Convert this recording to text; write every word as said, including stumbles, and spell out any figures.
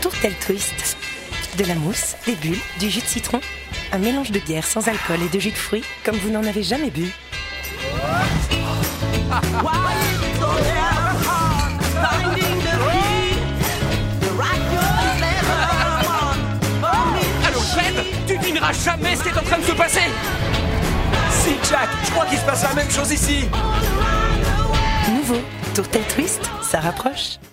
Tourtel Twist. De la mousse, des bulles, du jus de citron. Un mélange de bière sans alcool et de jus de fruits comme vous n'en avez jamais bu. Allô Fred, tu devineras jamais ce qui est en train de se passer. Si Jack, je crois qu'il se passe la même chose ici. Nouveau Tourtel Twist, ça rapproche.